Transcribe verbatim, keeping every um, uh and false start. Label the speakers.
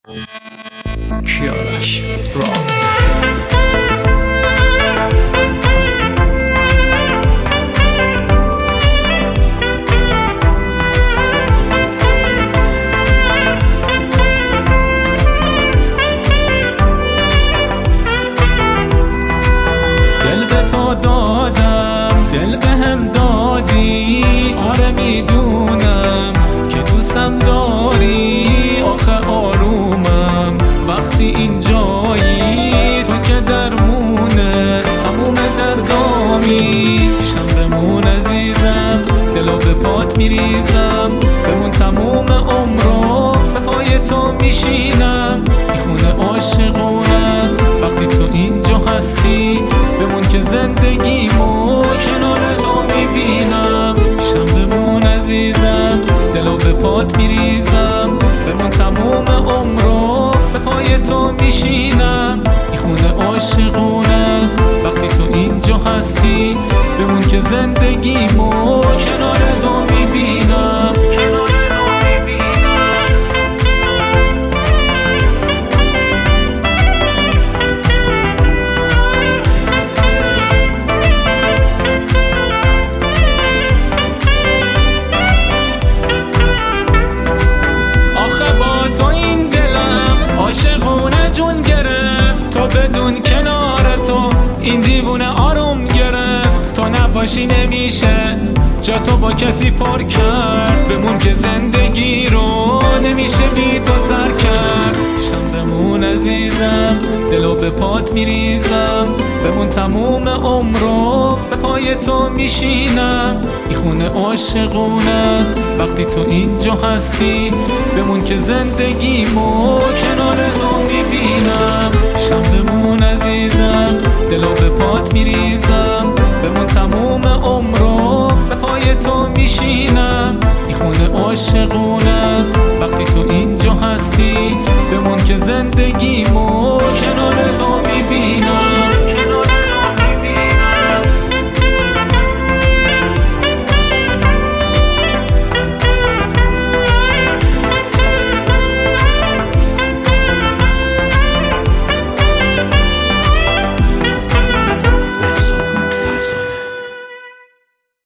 Speaker 1: کیارش رام
Speaker 2: دادم دل بهم دادی، آره میدونم که دوستم داری. آخه آرومم وقتی اینجایی، تو که درمونه تموم دردامی. شم بمون عزیزم، دلو به پات میریزم، بمون تموم عمرو به پای تو میشینم. این خونه عاشقونه است وقتی تو اینجا هستی، بمون که زندگیمو کنار تو میبینم. شم بمون عزیزم، دلو به پات میریزم، بمون تموم عمرو به پای تو میشینم. این خونه عاشقونه است وقتی تو اینجا هستی، بمون که زندگیمو کنار تو میبینم. عاشقونه جون گرفت تو، بدون کنار تو این دیوونه آروم گرفت. تو نباشی نمیشه جا تو با کسی پر کرد، بمون که زندگی رو نمیشه بی تو سر کرد. شم بمون عزیزم، دلو به پات میریزم، بمون تموم عمرو به پای تو میشینم. این خونه عاشقونه است وقتی تو اینجا هستی، بمون که زندگیمو